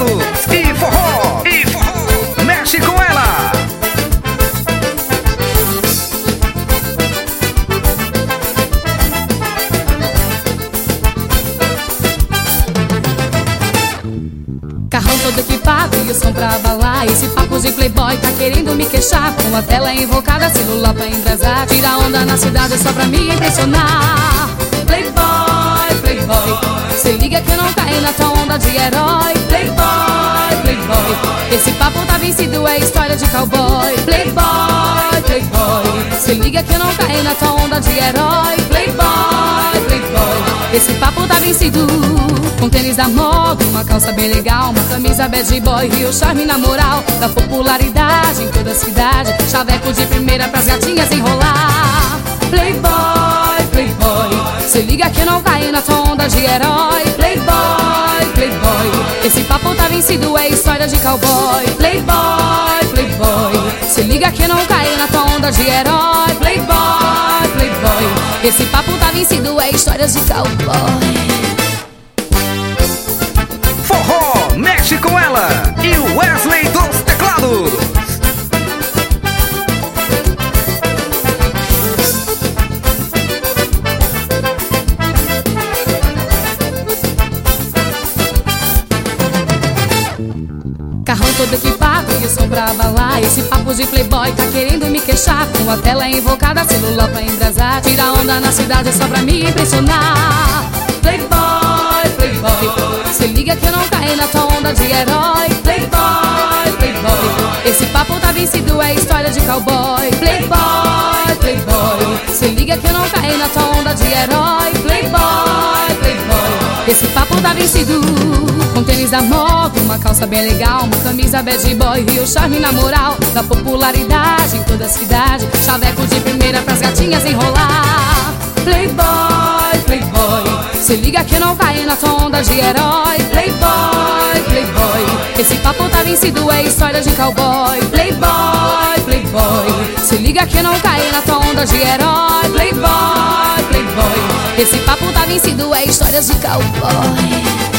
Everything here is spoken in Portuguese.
teclados e forró. Mexe com ela. Carrão todo equipado e o som pra abalar. Esse papo de playboy tá querendo me queixar. Com a tela invocada, celular pra embrasar. Tira onda na cidade só pra me impressionar. Playboy, playboy, se liga que eu não caio na tua onda de herói. Playboy, playboy, esse papo tá vencido, é história de cowboy. Playboy, playboy, se liga que eu não caio na tua onda de herói. Playboy, playboy, esse papo tá vencido. Com tênis da moda, uma calça bem legal, uma camisa bad boy e o charme na moral da popularidade em toda a cidade. Chaveco de primeira pras gatinhas enrolar. Playboy, playboy, se liga que eu não caí na tua onda de herói. Playboy, playboy, esse papo tá vencido, é história de cowboy. Playboy, playboy, se liga que eu não caí na tua onda de herói. Playboy, playboy, esse papo tá vencido, é história de cowboy. Forró, mexe com ela. E o Wesley dos teclados. Carrão todo equipado e o som pra abalar. Esse papo de playboy tá querendo me queixar. Com a tela invocada, celular pra embrasar. Tira onda na cidade só pra me impressionar. Playboy, playboy, se liga que eu não caí na tua onda de herói. Playboy, playboy, esse papo tá vencido, é história de cowboy. Playboy, playboy, se liga que eu não caí na tua onda de herói. Playboy, playboy, esse papo tá vencido. Com tênis da moda, uma calça bem legal, uma camisa bad boy e o charme na moral da popularidade em toda a cidade. Chaveco de primeira pras gatinhas enrolar. Playboy, playboy, se liga que eu não caí na tua onda de herói. Playboy, playboy, esse papo tá vencido, é história de cowboy. Playboy, playboy, se liga que eu não caí na tua onda de herói. Playboy, playboy, esse papo tá vencido, é história de cowboy.